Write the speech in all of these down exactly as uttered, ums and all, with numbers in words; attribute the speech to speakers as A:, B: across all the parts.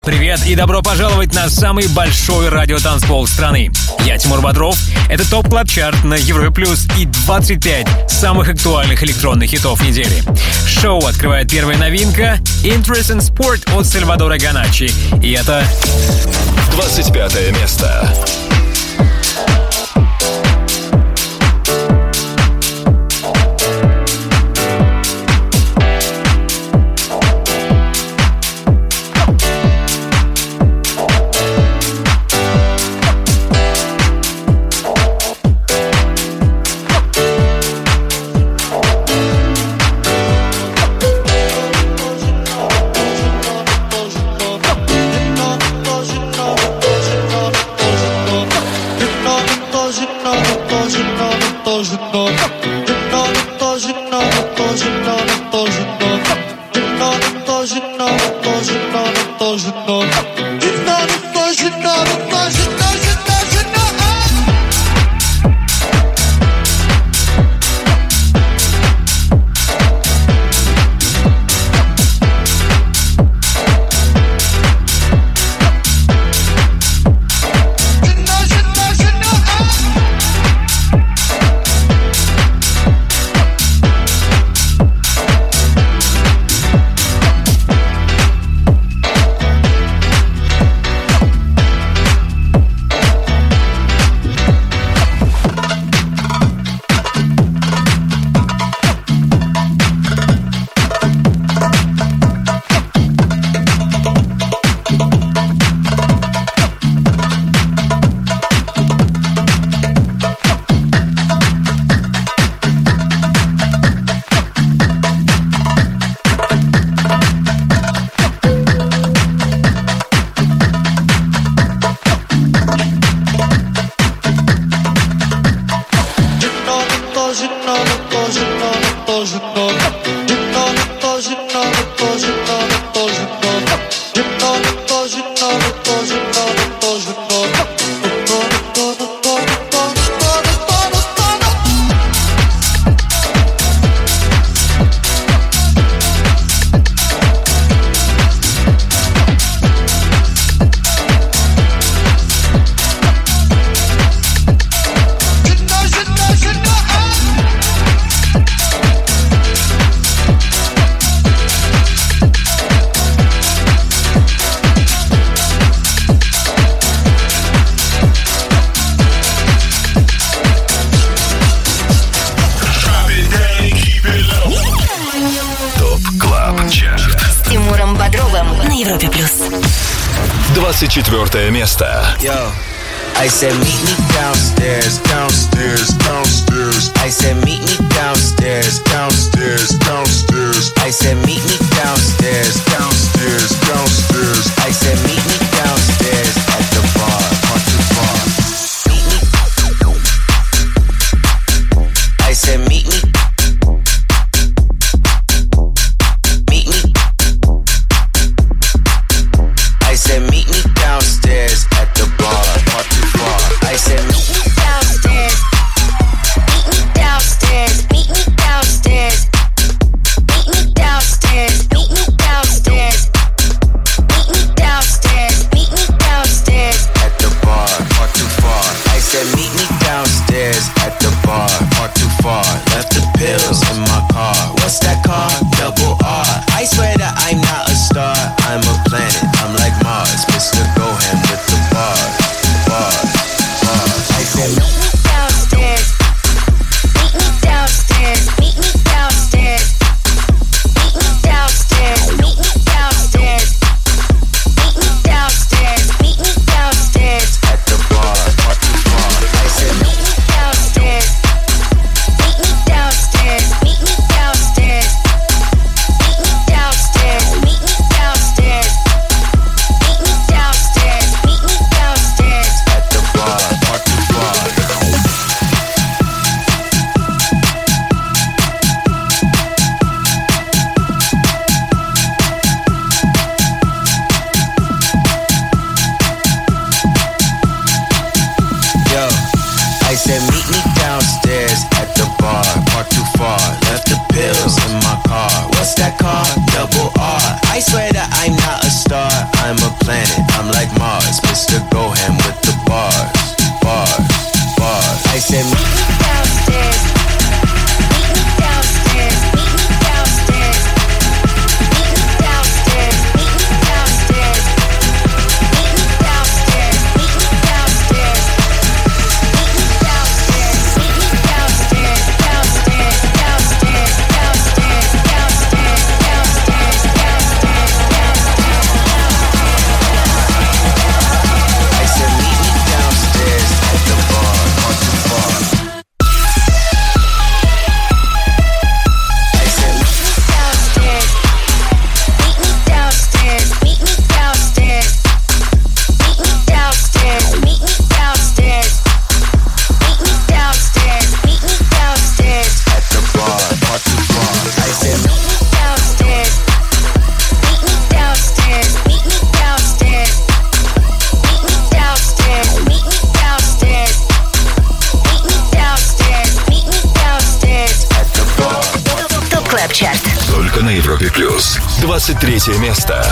A: Привет и добро пожаловать на самый большой радиотанцпол страны. Я Тимур Бодров. Это ТОП Клаб Чарт на Европе Плюс и двадцать пять самых актуальных электронных хитов недели. Шоу открывает первая новинка Interest in Sport от Сальвадора Ганачи. И это
B: двадцать пятое место. Четвертое место.
C: Yo, I said meet me downstairs, downstairs, downstairs. I said meet me downstairs, downstairs, downstairs. I said meet me downstairs, downstairs, downstairs. I said meet me downstairs at the bar, at the bar. Meet me. I said meet me. Meet me. I said meet me downstairs at the bar, at the bar. I said meet me downstairs. Meet me downstairs. Meet me downstairs. Meet me downstairs. Meet me downstairs. Meet
B: Европе плюс. двадцать третье место.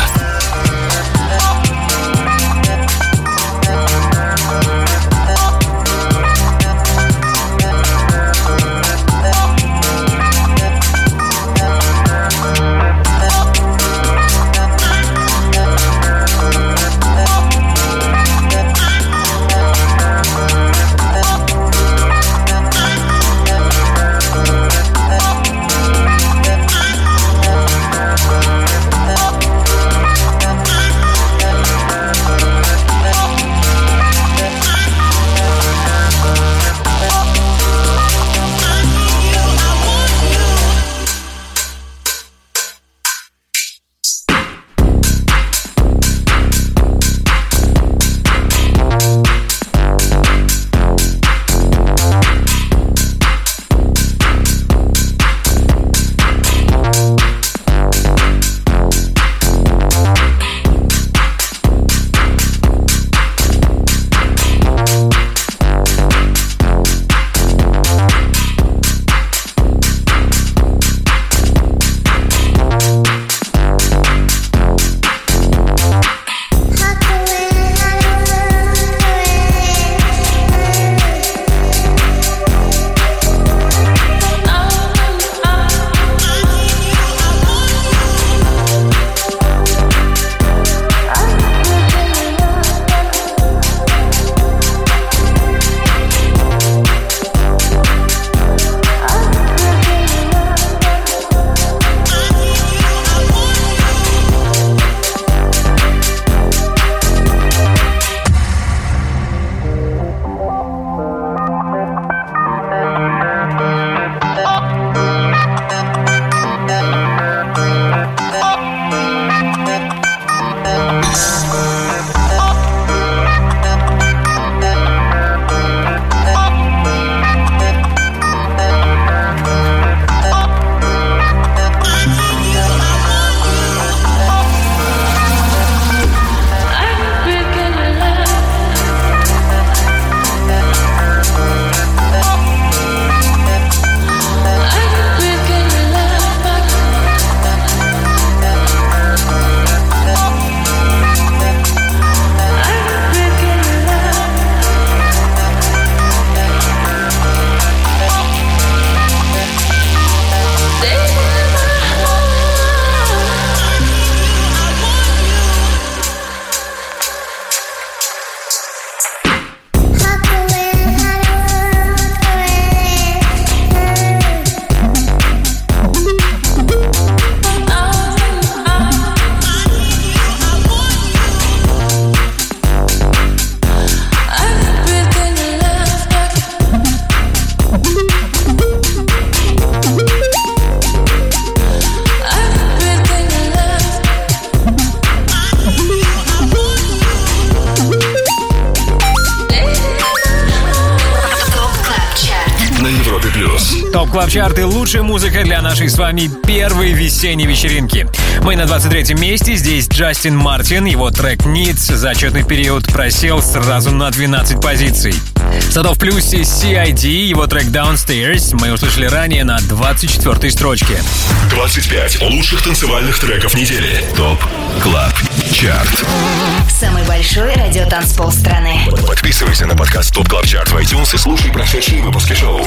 A: ТОП Клаб Чарт и лучшая музыка для нашей с вами первой весенней вечеринки. Мы на двадцать третьем месте. Здесь Джастин Мартин. Его трек «Needs» за отчетный период просел сразу на двенадцать позиций. Зато в плюсе си ай ди, его трек «Downstairs» мы услышали ранее на двадцать четвёртой строчке.
B: двадцать пять лучших танцевальных треков недели. ТОП Клаб Чарт.
D: Самый большой радиотанцпол страны.
B: Подписывайся на подкаст ТОП Клаб Чарт в iTunes и слушай прошедшие выпуски шоу.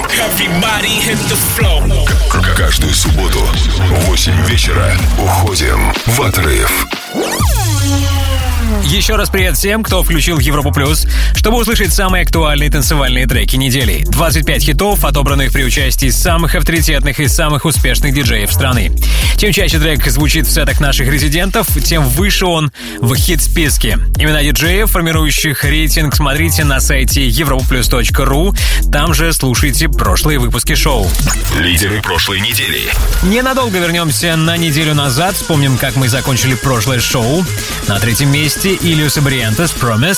B: К- Каждую субботу в восемь вечера уходим в отрыв.
A: Еще раз привет всем, кто включил Европу Плюс, чтобы услышать самые актуальные танцевальные треки недели. двадцать пять хитов, отобранных при участии самых авторитетных и самых успешных диджеев страны. Чем чаще трек звучит в сетах наших резидентов, тем выше он в хит-списке. Имена диджеев, формирующих рейтинг, смотрите на сайте европаплюс точка ру. Там же слушайте прошлые выпуски шоу.
B: Лидеры прошлой недели.
A: Ненадолго вернемся на неделю назад. Вспомним, как мы закончили прошлое шоу. На третьем месте Ilius и Бриентес «Promise».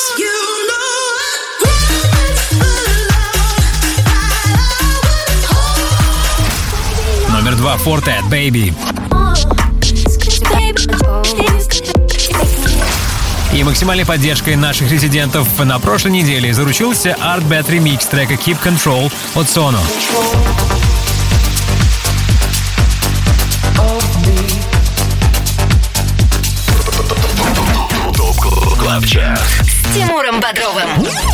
A: Номер два Fortet «Baby». И максимальной поддержкой наших резидентов на прошлой неделе заручился Art Bad ремикс трека Keep Control от Sono.
B: Клаб Чарт
D: с Тимуром Бодровым.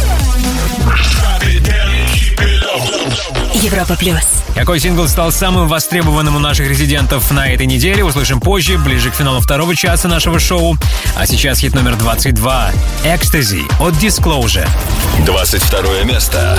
D: Европа плюс.
A: Какой сингл стал самым востребованным у наших резидентов на этой неделе, услышим позже, ближе к финалу второго часа нашего шоу. А сейчас хит номер двадцать два. «Ecstasy» от Disclosure.
B: двадцать второе место.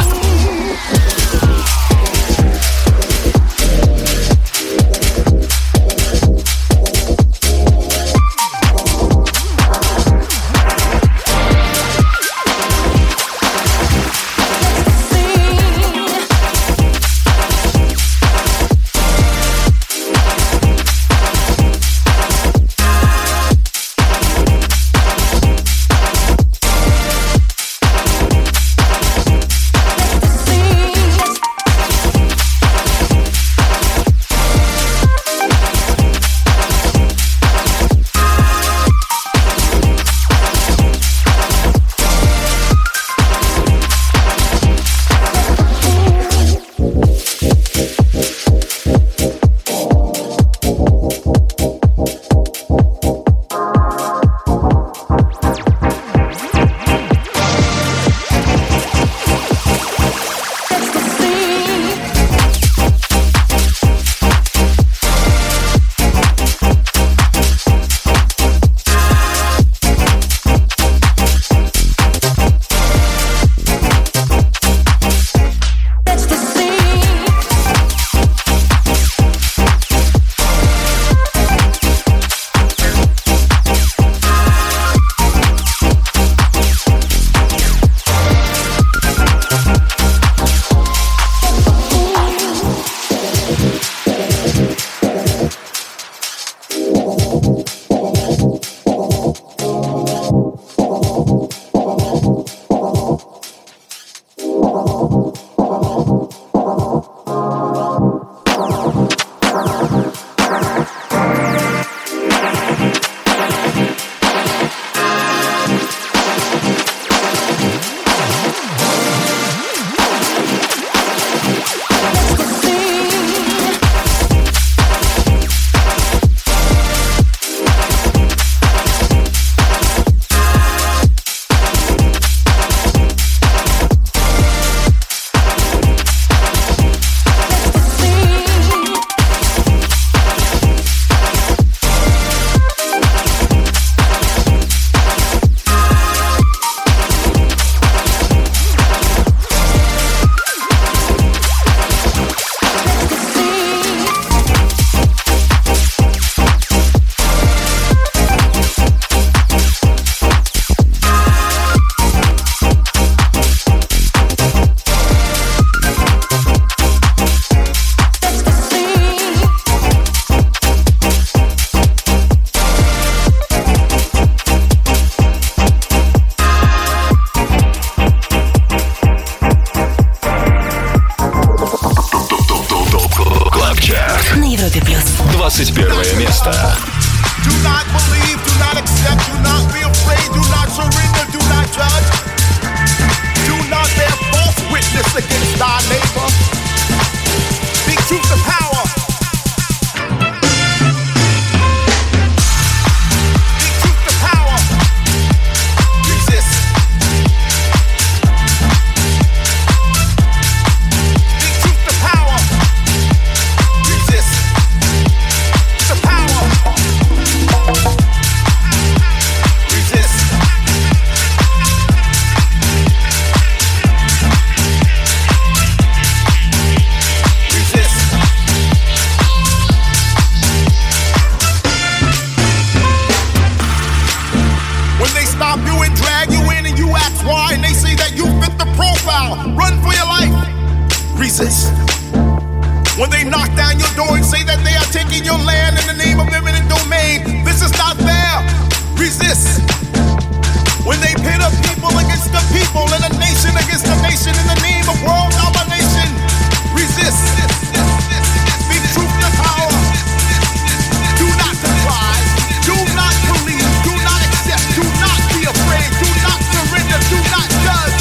B: двадцать первое место.
E: Do not believe, do not accept, do not be afraid, do not surrender, do not judge. Do not bear false witness against thy neighbor. Speak truth to power. Speak truth to power. Resist. Speak truth to power. Resist. To power. Resist. Resist. When they stop you and drag you in and you ask why, and they say that you fit the profile, run for your life. Resist. When they knock down your door and say that they are taking your land in the name of eminent domain, this is not fair. Resist. When they pit a people against the people and a nation against a nation in the name of world domination, resist. Speak truth to power. Do not comply. Do not believe. Do not accept. Do not be afraid. Do not surrender. Do not judge.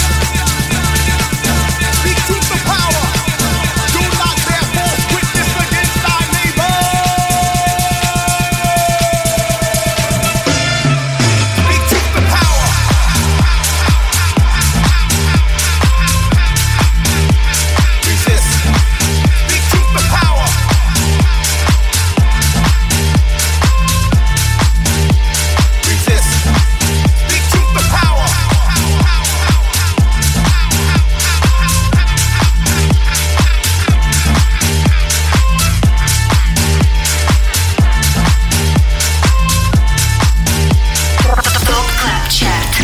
E: Speak truth to power. Do not bear false witness against thy neighbor. Speak truth to power.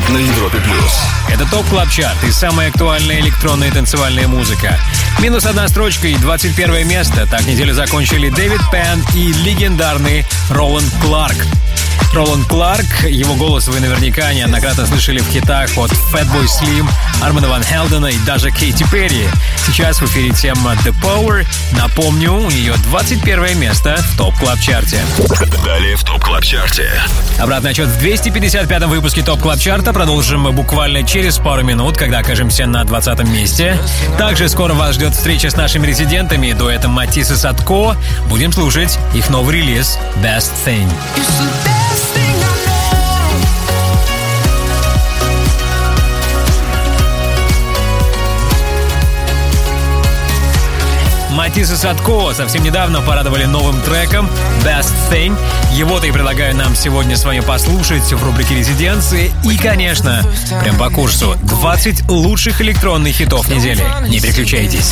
B: на Европе плюс.
A: Это ТОП Клаб Чарт и самая актуальная электронная и танцевальная музыка. Минус одна строчка и двадцать первое место. Так неделю закончили Дэвид Пен и легендарный Роланд Кларк. Роланд Кларк, его голос вы наверняка неоднократно слышали в хитах от Fatboy Slim, Армана Ван Хелдена и даже Кейти Перри. Сейчас в эфире тема The Power. Напомню, у нее двадцать первое место в ТОП Клаб Чарте.
B: Далее в ТОП Клаб Чарте.
A: Обратный отчет в двести пятьдесят пятом выпуске ТОП Клаб Чарта продолжим мы буквально через пару минут, когда окажемся на двадцатом месте. Также скоро вас ждет встреча с нашими резидентами, дуэтом Матис и Садко. Будем слушать их новый релиз Best Thing. Матис и Садко совсем недавно порадовали новым треком Best Thing. Его-то и предлагаю нам сегодня с вами послушать в рубрике «Резиденции». И, конечно, прям по курсу двадцать лучших электронных хитов недели. Не переключайтесь.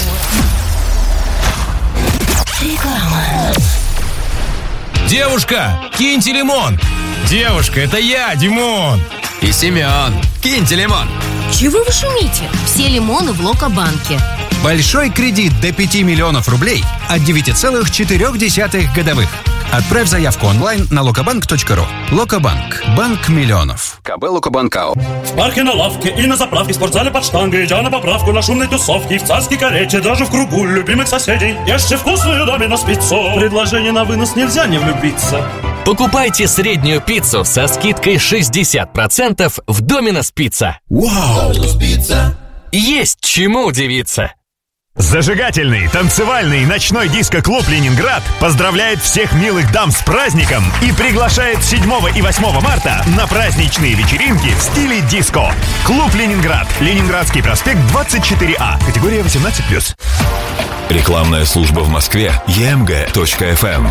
D: Реклама.
F: Девушка, киньте лимон. Девушка, это я, Димон.
G: И Семен, киньте лимон.
H: Чего вы шумите? Все лимоны в Локобанке.
I: Большой кредит до пяти миллионов рублей от девяти целых четырёх десятых годовых. Отправь заявку онлайн на локобанк точка ру. Локобанк. Банк миллионов.
G: ка бэ Локобанк АО.
J: В парке, на лавке и на заправке, в спортзале под штангой, идя на поправку на шумной тусовке, в царской карете, даже в кругу любимых соседей. Ешьте вкусную доминос пиццу. Предложение на вынос, нельзя не влюбиться.
K: Покупайте среднюю пиццу со скидкой шестьдесят процентов в Доминос Пицца.
B: Вау!
K: Есть чему удивиться.
L: Зажигательный, танцевальный ночной диско-клуб «Ленинград» поздравляет всех милых дам с праздником и приглашает седьмого и восьмого марта на праздничные вечеринки в стиле диско. Клуб «Ленинград», Ленинградский проспект двадцать четыре А, категория восемнадцать плюс.
B: Рекламная служба в Москве. е эм гэ точка эф эм.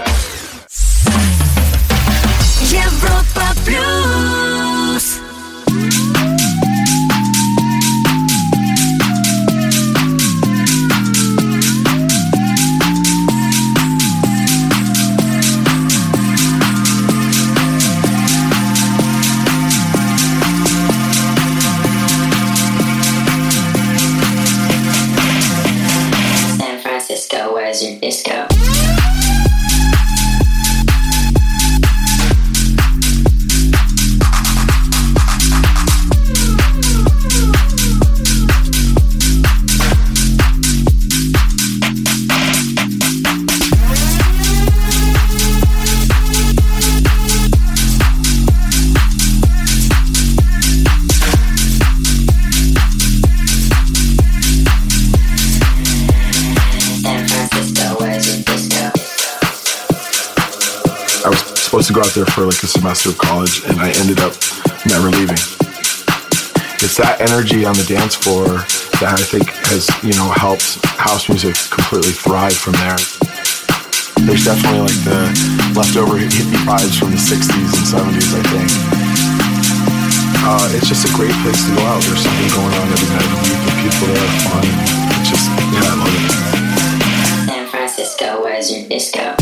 D: Европа плюс.
M: San Francisco, where's your disco?
N: Supposed to go out there for like a semester of college, and I ended up never leaving. It's that energy on the dance floor that I think has, you know, helped house music completely thrive from there. There's definitely like the leftover hippie vibes from the sixties and seventies, I think. Uh, it's just a great place to go out. There's something going on every night of the week, and people there are fun. It's just, yeah, I love it.
M: San Francisco, where's your disco?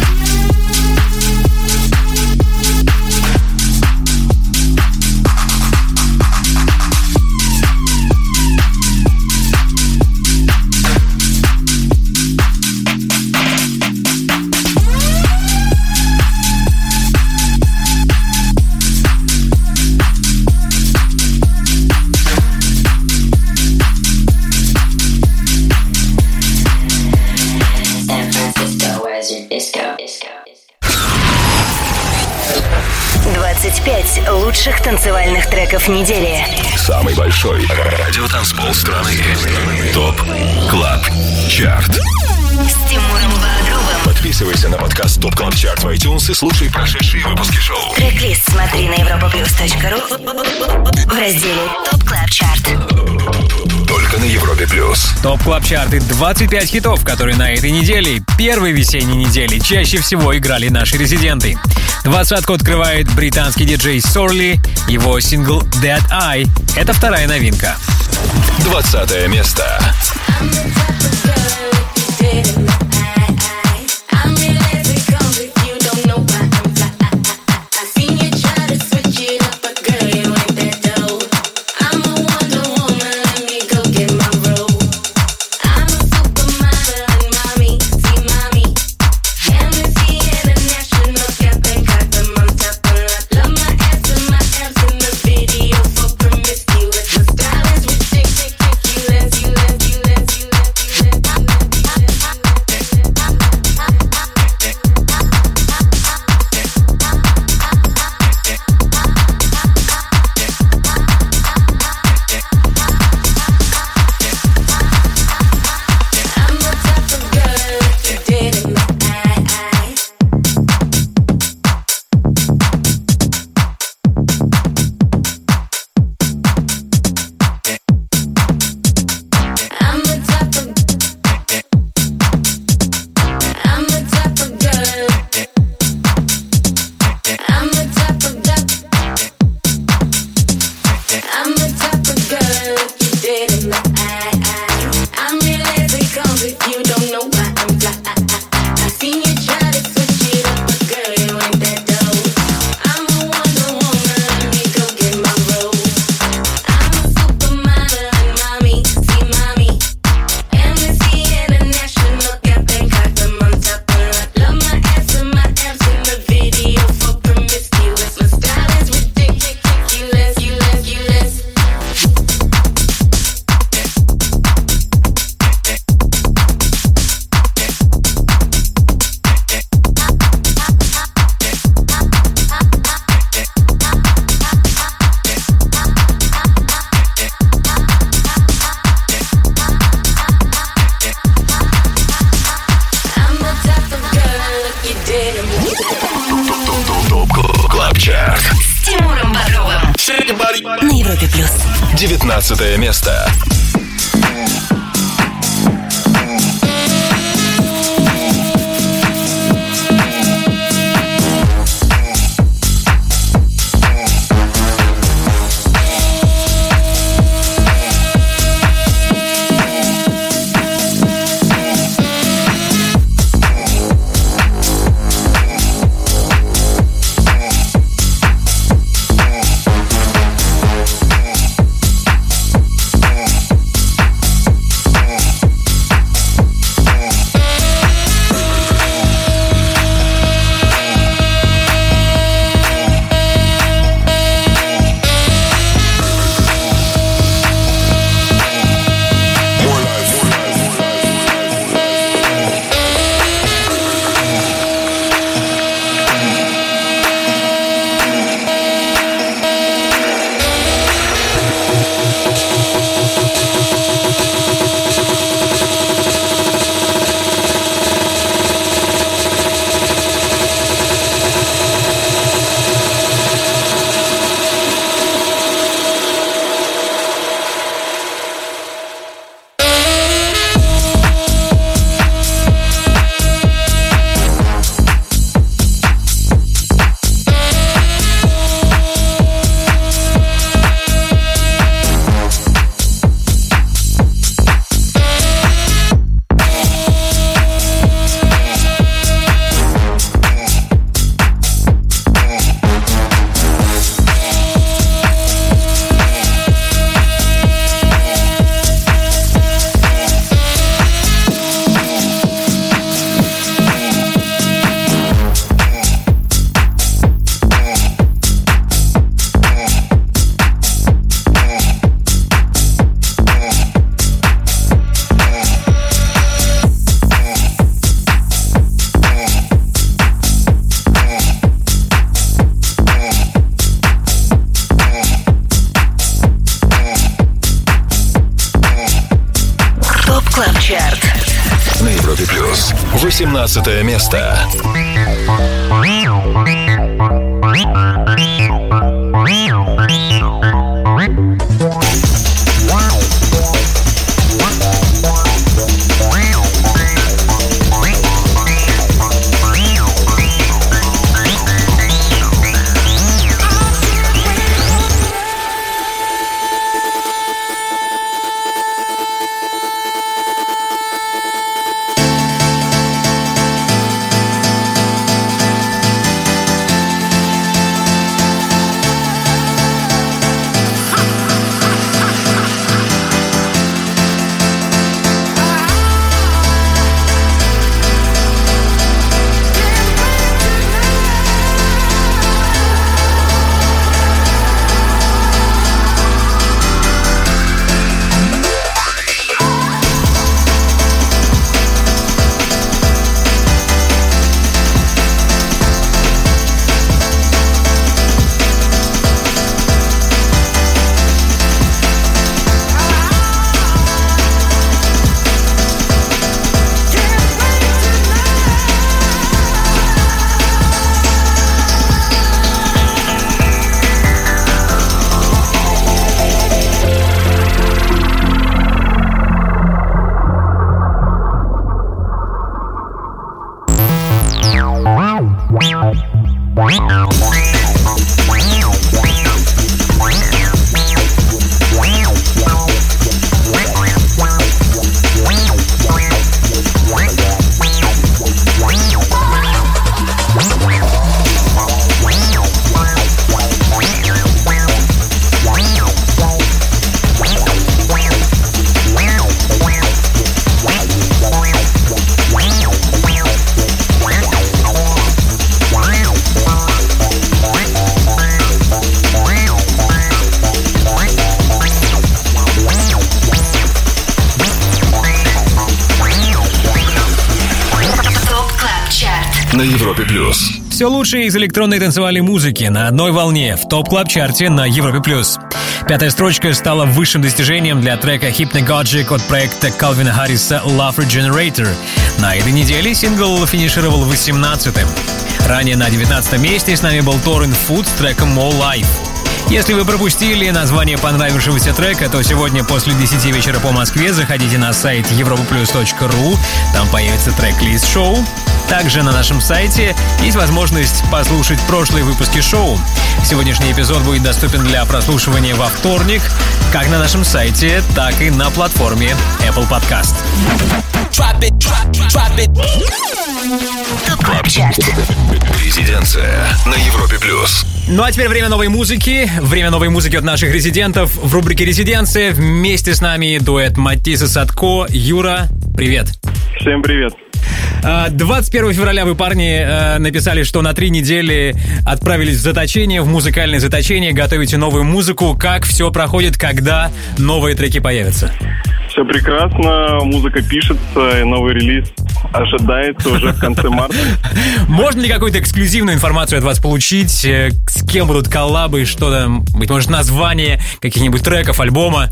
D: двадцать пять лучших танцевальных треков недели.
B: Самый большой радиотанцпол страны. ТОП Клаб Чарт.
D: С Тимуром Бодровым.
B: Подписывайся на подкаст ТОП Клаб Чарт в iTunes и слушай прошедшие выпуски шоу.
D: Трек-лист смотри на европа плюс точка ру в разделе ТОП Клаб Чарт.
B: Только на Европе плюс.
A: ТОП Клаб Чарты, двадцать пять хитов, которые на этой неделе, первой весенней неделе, чаще всего играли наши резиденты. Двадцатку открывает британский диджей Сорли, его сингл Dead Eye. Это вторая новинка.
B: Двадцатое место.
M: Girl, you ain't that dumb.
D: Европе плюс.
B: девятнадцатое место. восемнадцатое место. На Европе плюс.
A: Все лучшее из электронной танцевальной музыки на одной волне в топ-клаб-чарте на Европе плюс. Пятая строчка стала высшим достижением для трека Hypnagogic от проекта Кальвина Харриса Love Regenerator. На этой неделе сингл финишировал восемнадцатым. Ранее на девятнадцатом месте с нами был Торрен Фуд с треком More Life. Если вы пропустили название понравившегося трека, то сегодня после десяти вечера по Москве заходите на сайт европа плюс точка ру, там появится трек-лист шоу. Также на нашем сайте есть возможность послушать прошлые выпуски шоу. Сегодняшний эпизод будет доступен для прослушивания во вторник, как на нашем сайте, так и на платформе Apple Podcast.
B: Резиденция на Европе плюс.
A: Ну а теперь время новой музыки. Время новой музыки от наших резидентов. В рубрике «Резиденция» вместе с нами дуэт Матис и Садко. Юра, привет.
O: Всем привет.
A: двадцать первого февраля вы, парни, написали, что на три недели отправились в заточение, в музыкальное заточение, готовите новую музыку. Как все проходит, когда новые треки появятся?
O: Все прекрасно, музыка пишется, и новый релиз ожидается уже в конце марта.
A: Можно ли какую-то эксклюзивную информацию от вас получить? С кем будут коллабы, что там, быть может, название каких-нибудь треков, альбома?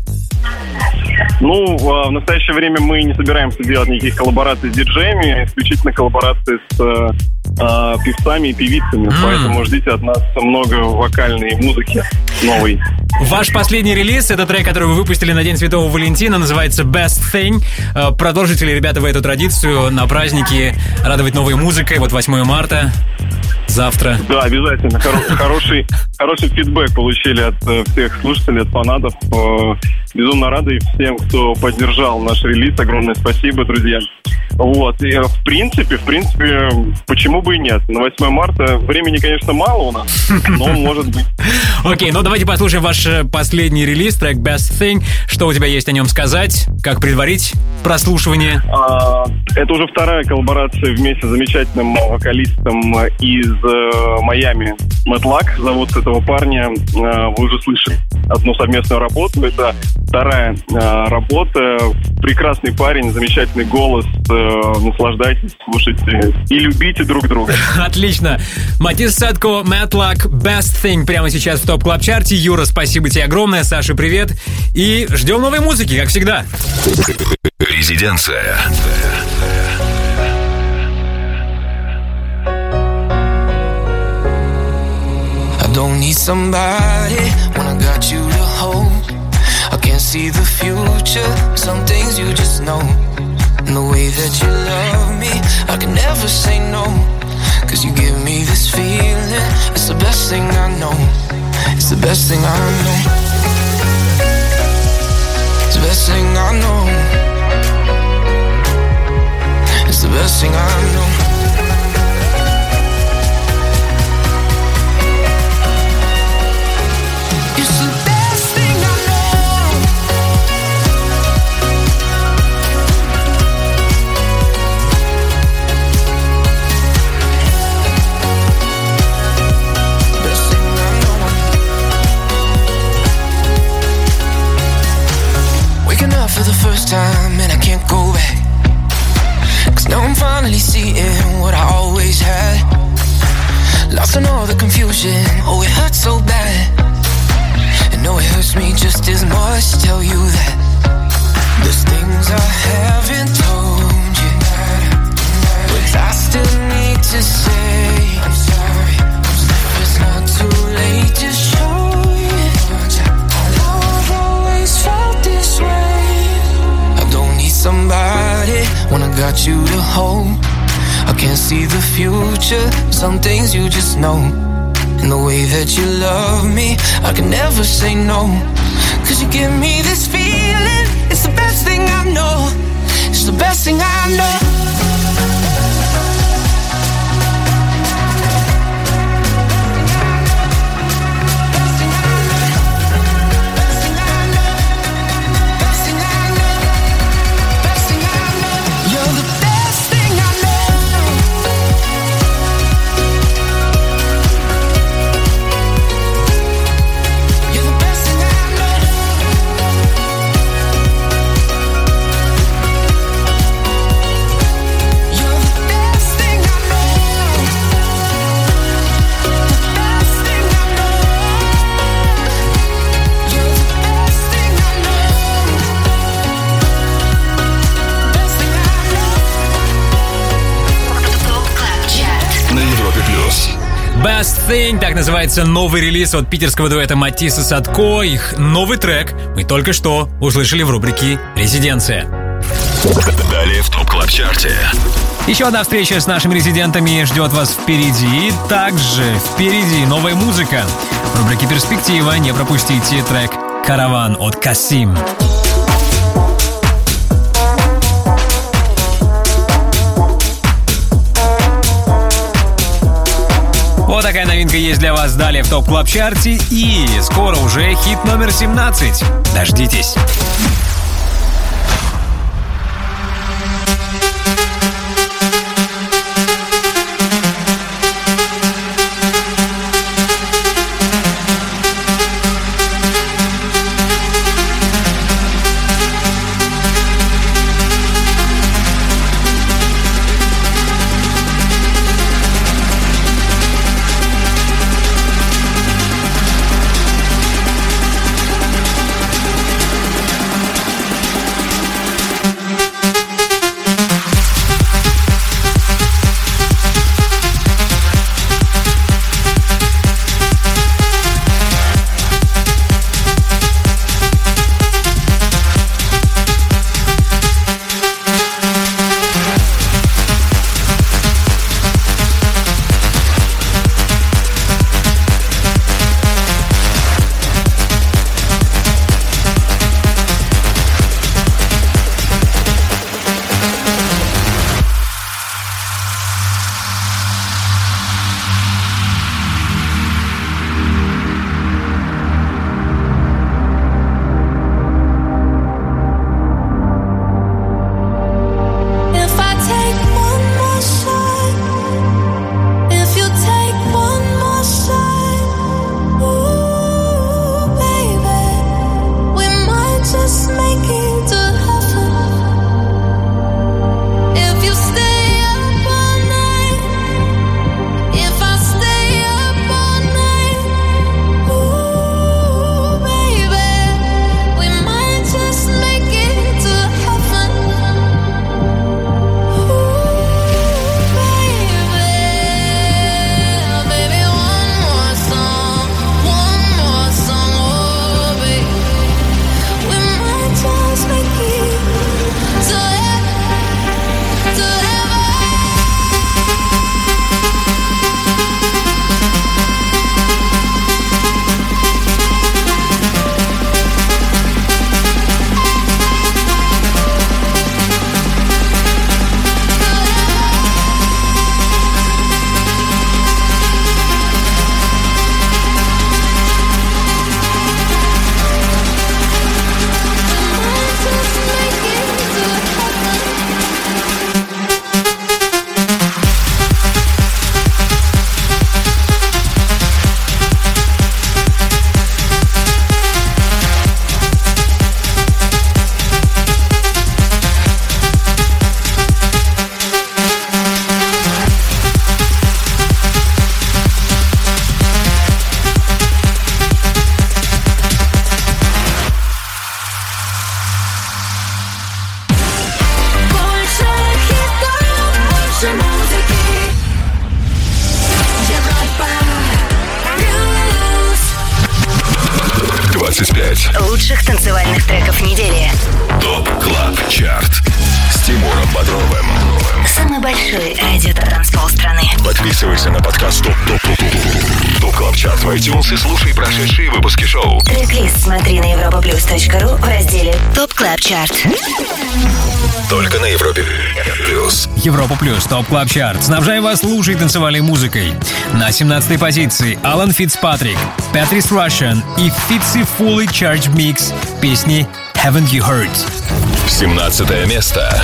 O: Ну, в настоящее время мы не собираемся делать никаких коллабораций с диджеями, исключительно коллаборации с э, певцами и певицами, mm. поэтому ждите от нас много вокальной музыки новой.
A: Ваш последний релиз — это трек, который вы выпустили на День Святого Валентина, называется Best Thing. Продолжите ли, ребята, вы эту традицию на праздники радовать новой музыкой? Вот восьмое марта, завтра.
O: Да, обязательно. Хор- хороший, хороший фидбэк получили от э, всех слушателей, от фанатов. Э, безумно рады всем, кто поддержал наш релиз. Огромное спасибо, друзья. Вот. И в принципе, в принципе, почему бы и нет? На восьмое марта времени, конечно, мало у нас, но может быть.
A: Окей, ну давайте послушаем ваш последний релиз, трек Best Thing. Что у тебя есть о нем сказать? Как предварить прослушивание?
O: А, это уже вторая коллаборация вместе с замечательным вокалистом из э, Майами. Мэтт Лак зовут этого парня. Э, вы уже слышали одну совместную работу. Это вторая э, работа. Прекрасный парень, замечательный голос. Э, наслаждайтесь, слушайте и любите друг друга.
A: Отлично. Матис Садко, Мэтт Лак, Best Thing прямо сейчас в ТОП Клаб Чарте. Юра, спасибо тебе огромное. Саша, привет. И ждем новой музыки, как всегда.
B: Резиденция.
P: I don't need somebody when I got you to hold. I can't see the future, some things you just know. And the way that you love me, I can never say no. Cause you give me this feeling, it's the best thing I know. It's the best thing I know. It's the best thing I know. It's the best thing I know. It's the best thing I know. Best thing I know. Waking up for the first time and I can't go back. Cause now I'm finally seeing what I always had. Lost in all the confusion, oh it hurts so bad. And no, it hurts me just as much to tell you that there's things I haven't told you, but I still need to say I'm sorry. It's not too late to show you how I've always felt this way. I don't need somebody when I got you to hold. I can't see the future, some things you just know. And the way that you love me, I can never say no. Cause you give me this feeling, it's the best thing I know. It's the best thing I know.
A: Just Think, так называется новый релиз от питерского дуэта Матисса Садко. Их новый трек мы только что услышали в рубрике «Резиденция».
B: Далее в ТОП Клаб Чарте.
A: Еще одна встреча с нашими резидентами ждет вас впереди. Также впереди новая музыка. В рубрике «Перспектива» не пропустите трек «Караван» от Касим. Вот такая новинка есть для вас далее в ТОП Клаб Чарте. И скоро уже хит номер семнадцать. Дождитесь.
B: двадцать пять
D: лучших танцевальных треков недели.
B: ТОП Клаб Чарт с Тимуром Бодровым.
D: Самый большой радио-транспол страны.
B: Подписывайся на подкаст ТОП ТОП ТОП ТОП Клаб Чарт в iTunes и слушай прошедшие выпуски шоу.
D: Трек-лист смотри на европаплюс точка ру в разделе ТОП Клаб Чарт.
B: Только на Европе Плюс.
A: Европа Плюс, ТОП Клаб Чарт. Снабжаем вас лучшей танцевальной музыкой. На семнадцатой позиции Алан Фицпатрик, Patrice Russian и Fitzy Fully Charged Mix песни Haven't You Heard.
B: семнадцатое место.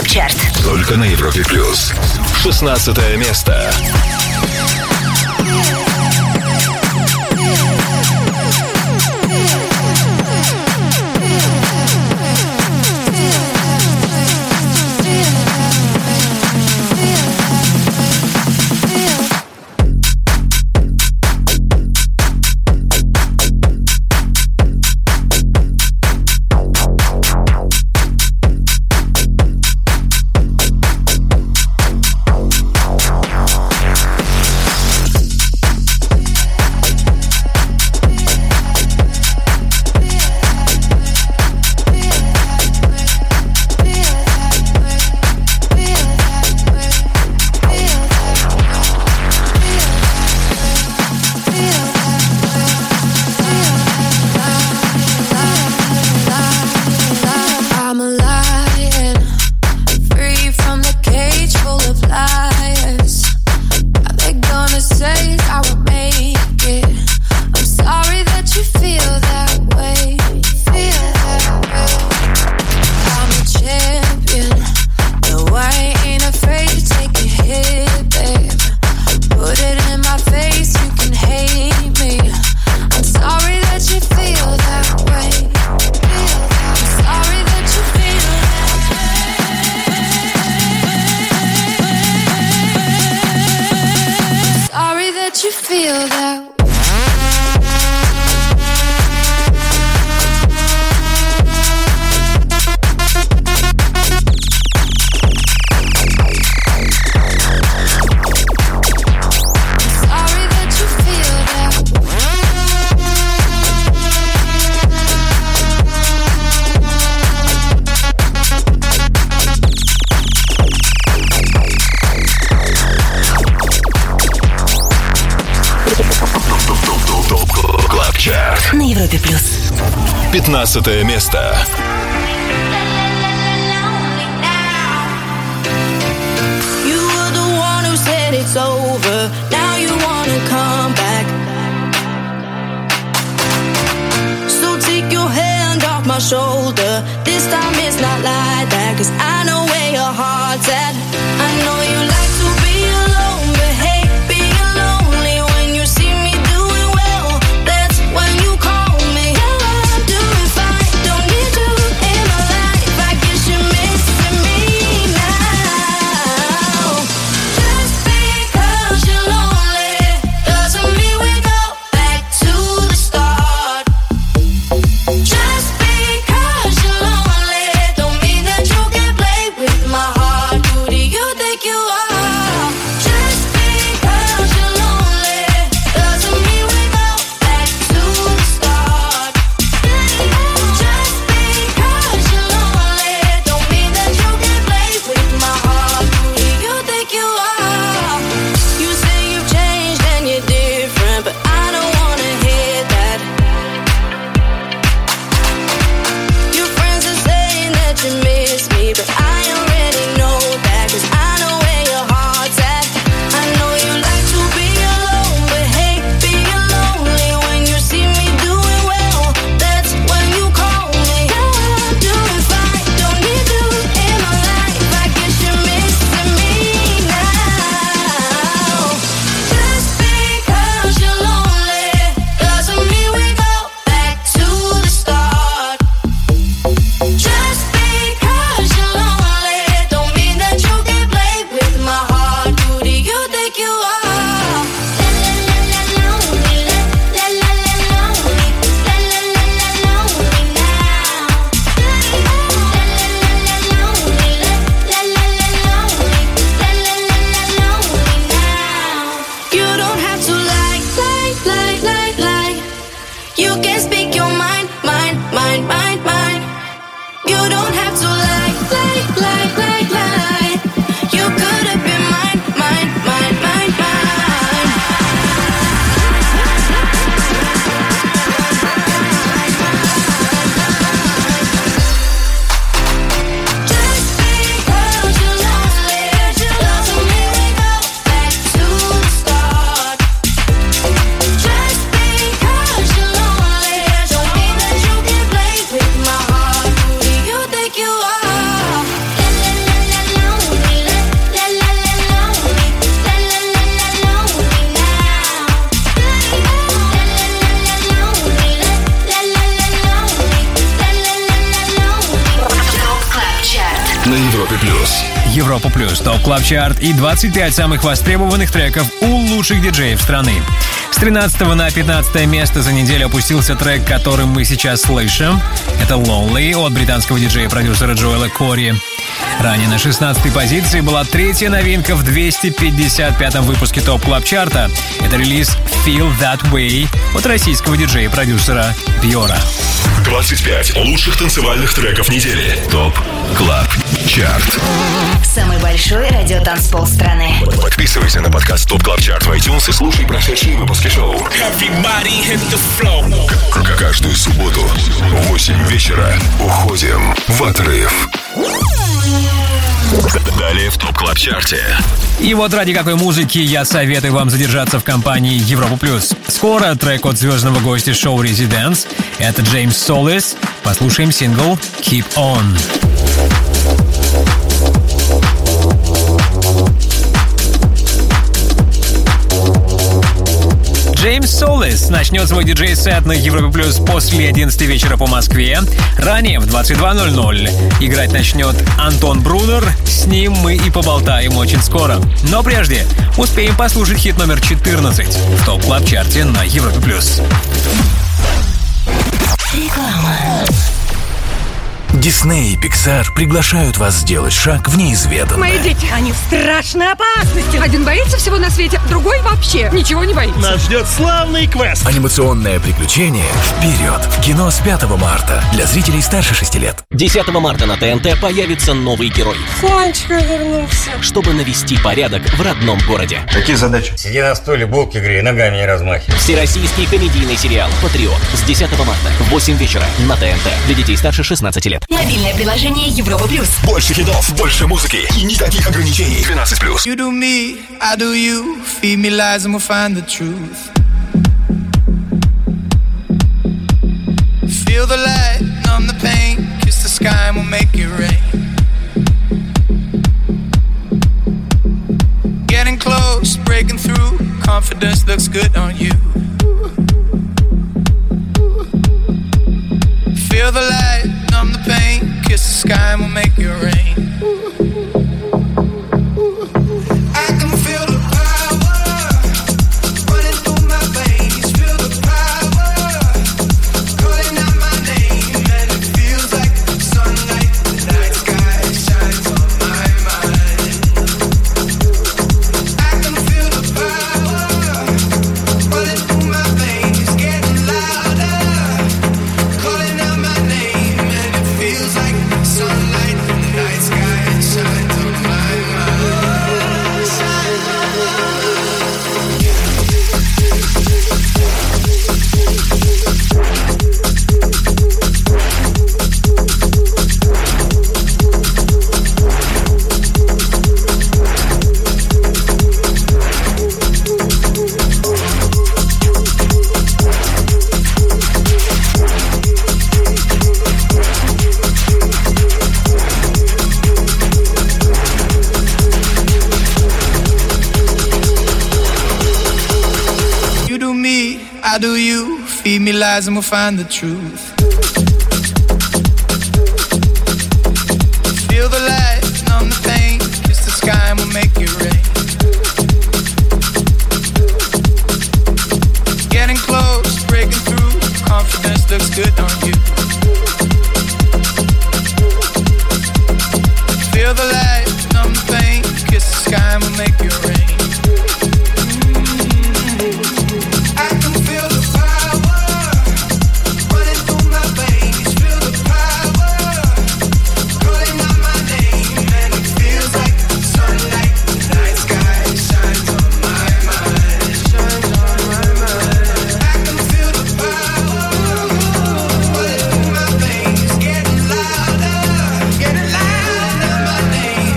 D: Клаб Чарт.
B: Только на Европе плюс. шестнадцатое место.
D: На Европе плюс.
B: пятнадцатое место.
Q: You were the one who said it's over. Now you wanna come back. So take your hand off my shoulder. This time it's not like that. Cause I know where your heart's at. I know you like to be alone, but hey, being lonely when you see me doing well, that's when you call me. Now I'm doing fine, don't need you in my life. I guess you're missing me now. Just because you're lonely doesn't mean we go back to the start. Just because you're lonely don't mean that you can play with my heart. Who do you think you are? Just because you're lonely doesn't mean we go back to the start. Just because you're lonely don't mean that you can play with my heart. Who do you think you are? You say you've changed and you're different, but I don't wanna hear that. Your friends are saying that you miss me, but I already know that. Cause I know where your heart's at. I know you like to be alone, but hey, being lonely when you see me doing well, that's when you call me. Now I'm doing fine, don't need you in my life. I guess you're missing me now. Just because you're lonely doesn't mean we go back to the start. Just because you're lonely don't mean that you can play with my heart. Who do you think you are? La la la la lonely, la la la la lonely, la la la la lonely now. La la la la lonely, la la la la lonely, la la la la lonely now. You don't have to like, like, like, like, like. You can speak your mind, mind, mind, mind, mind. You don't have to like, like, like, like, like. You could have been mine, mine, mine, mine, mine. Just because you're lonely doesn't mean we go back to the start. Just because you're lonely don't mean that you can play with my heart. Who do you think you
B: на Европе плюс.
A: Европа плюс, топ клаб чарт и двадцать пять самых востребованных треков у лучших диджеев страны. С тринадцатого на пятнадцатое место за неделю опустился трек, которым мы сейчас слышим. Это Lonely от британского диджея-продюсера Джоэла Кори. Ранее на шестнадцатой позиции была третья новинка в двести пятьдесят пятом выпуске топ клаб чарта. Это релиз Feel That Way от российского диджея-продюсера Бьора.
B: двадцать пять лучших танцевальных треков недели. Топ Клаб Чарт.
D: Самый большой радиотанцпол страны.
B: Подписывайся на подкаст Топ Клаб Чарт в iTunes и слушай прошедшие выпуски шоу. К- Каждую субботу в восемь вечера уходим в отрыв. Далее в Топ Клаб Чарте.
A: И вот ради какой музыки я советую вам задержаться в компании Европа плюс. Скоро трек от звездного гостя шоу Residence. Это Джеймс Солис. Послушаем сингл Keep On. Джеймс Солис начнет свой диджей-сет на Европе плюс после одиннадцати вечера по Москве. Ранее в двадцать два ноль ноль играть начнет Антон Брунер. С ним мы и поболтаем очень скоро. Но прежде успеем послушать хит номер четырнадцать в топ клаб чарте на Европе плюс.
D: Реклама.
R: Дисней и Pixar приглашают вас сделать шаг в неизведанное.
S: Мои дети, они в страшной опасности. Один боится всего на свете, другой вообще ничего не боится.
L: Нас ждет славный квест.
R: Анимационное приключение «Вперед» в кино с пятого марта для зрителей старше шести лет.
K: десятого марта на ТНТ появится новый герой.
S: Сонечка вернулся.
K: Чтобы навести порядок в родном городе.
T: Какие задачи? Сиди на стуле, булки грей, ногами не размахивай.
K: Всероссийский комедийный сериал «Патриот» с десятого марта в восемь вечера на ТНТ для детей старше шестнадцати лет.
D: Мобильное приложение Европа плюс.
B: Больше хитов, больше музыки и никаких ограничений. двенадцать плюс.
U: You do me, I do you. Feed me lies and we'll find the truth. Feel the light, numb the pain. Kiss the sky and we'll make it rain. Getting close, breaking through. Confidence looks good on you. Feel the light, numb the pain. Kiss the sky and we'll make it rain. I can feel the power running through my veins. Feel the power calling out my name, and it feels like sunlight. The night sky shines on my mind. I can feel the power running through my veins, getting louder, calling out my name, and it feels like sunlight. The night sky shines on my mind. Shines on my mind. You do me, I do you. Feed me lies and we'll find the truth. Feel the light, numb the pain. Kiss the sky and we'll make it rain. Getting close, breaking through. Confidence looks good on you. Feel the light, numb the pain. Kiss the sky and we'll make it rain. I can feel the power running through my veins. Feel the power calling out my name, and it feels like sunlight. The night sky shines on my mind. Shines on my mind. I can feel the power running through my veins, getting louder, getting louder. My name,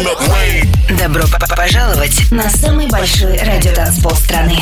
D: Добро п- пожаловать на самый большой радиотанцпол страны.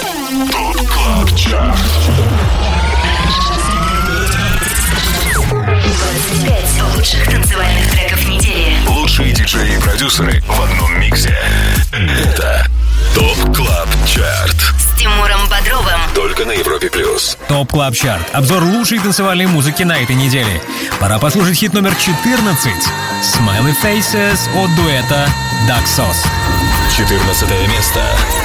D: двадцать пять лучших танцевальных треков недели.
B: Лучшие диджеи и продюсеры в одном миксе. Это ТОП Клаб Чарт.
D: С Тимуром Бодровым.
B: Только на Европе Плюс.
A: ТОП Клаб Чарт. Обзор лучшей танцевальной музыки на этой неделе. Пора послушать хит номер четырнадцать. Smiley Faces от дуэта Daxos.
B: четырнадцатое место.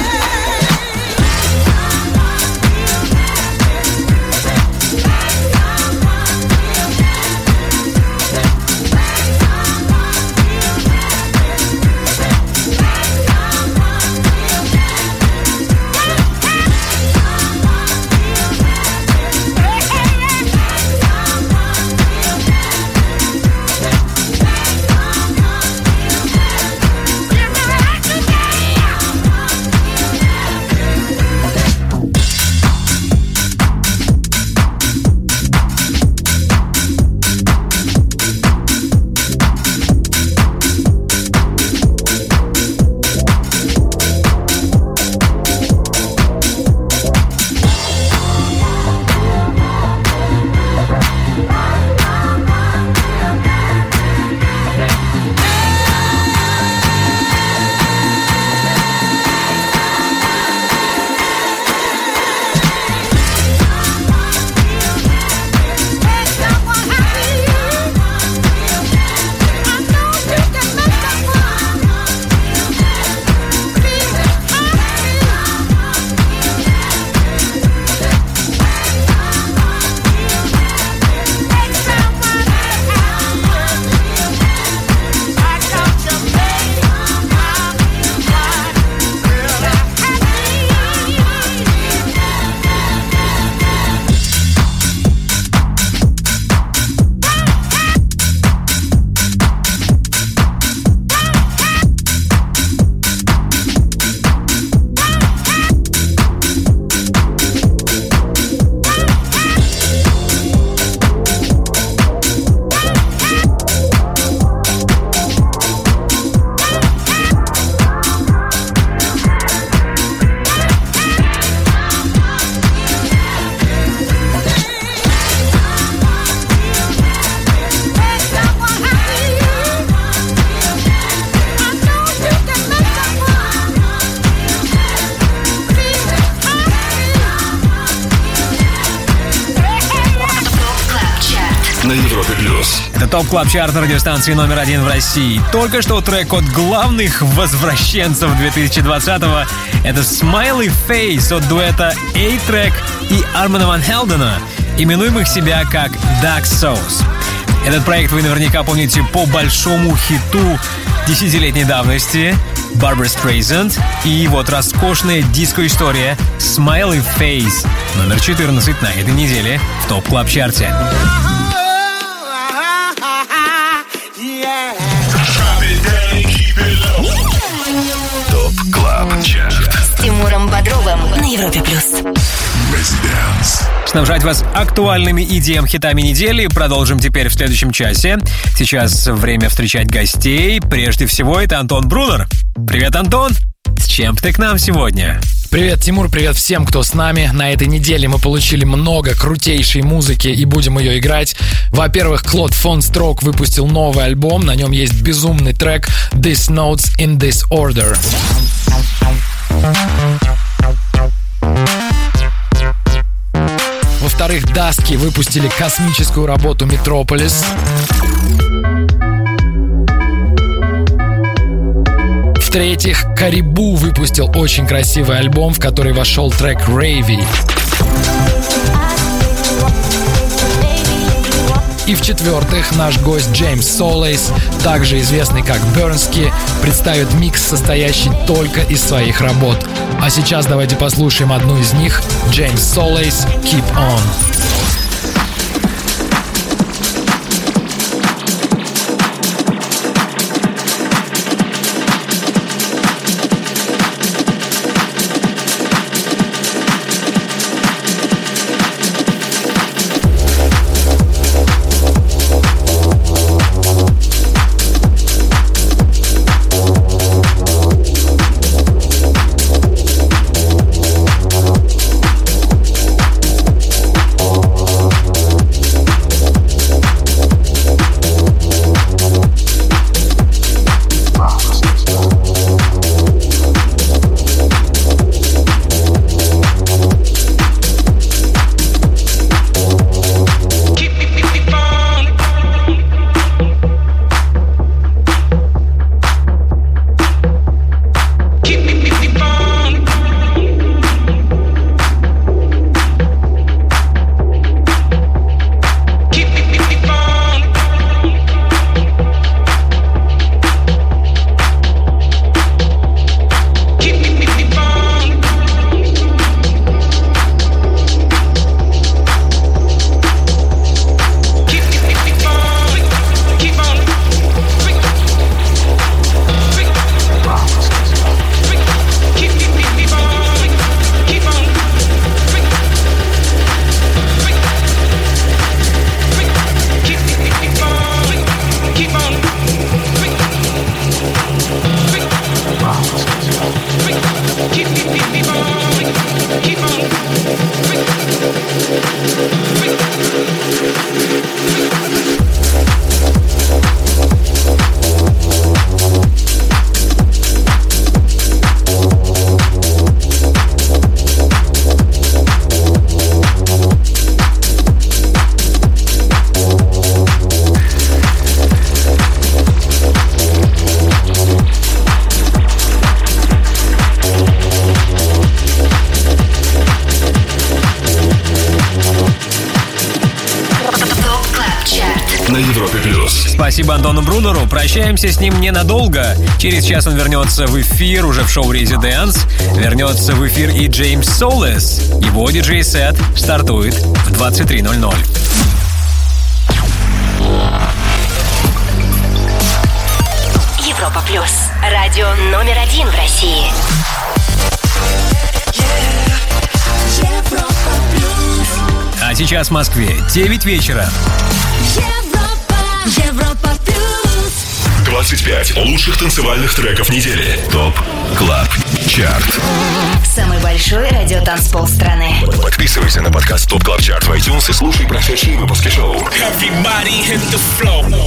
B: На Европе Плюс.
A: Это ТОП Клаб Чарт радиостанции номер один в России. Только что трек от главных возвращенцев две тысячи двадцатого. Это Smiley Face от дуэта A-Track и Армана Ван Хелдена, именуемых себя как Daxos. Этот проект вы наверняка помните по большому хиту десятилетней давности Барбара Стрейзанд и вот роскошная диско-история Smiley Face, номер четырнадцать на этой неделе в ТОП Клаб Чарте.
B: ТОП Клаб Чарт.
D: С Тимуром Бодровым на Европе Плюс.
A: Снабжать вас актуальными и ди эм-хитами недели продолжим теперь в следующем часе. Сейчас время встречать гостей. Прежде всего, это Антон Брунер. Привет, Антон! С чем ты к нам сегодня?
C: Привет, Тимур, привет всем, кто с нами. На этой неделе мы получили много крутейшей музыки и будем ее играть. Во-первых, Клод Фон Строк выпустил новый альбом. На нем есть безумный трек «These Notes in This Order». Во-вторых, Даски выпустили космическую работу «Метрополис». В-третьих, Карибу выпустил очень красивый альбом, в который вошел трек «Ravey». И в-четвертых, наш гость Джеймс Солейс, также известный как Бернски, представит микс, состоящий только из своих работ. А сейчас давайте послушаем одну из них. Джеймс Солейс, «Keep On».
B: плюс.
A: Спасибо Антону Брунеру. Прощаемся с ним ненадолго. Через час он вернется в эфир уже в шоу «Резиденс». Вернется в эфир и Джеймс Солес. Его диджей-сет стартует в двадцать три ноль ноль.
D: Европа плюс. Радио номер один в России.
A: А сейчас в Москве девять вечера.
Q: Европа, Европа плюс.
B: двадцать пять лучших танцевальных треков недели. ТОП Клаб Чарт.
D: Самый большой радиотанцпол страны.
B: Подписывайся на подкаст ТОП Клаб Чарт в iTunes и слушай прошедшие выпуски шоу.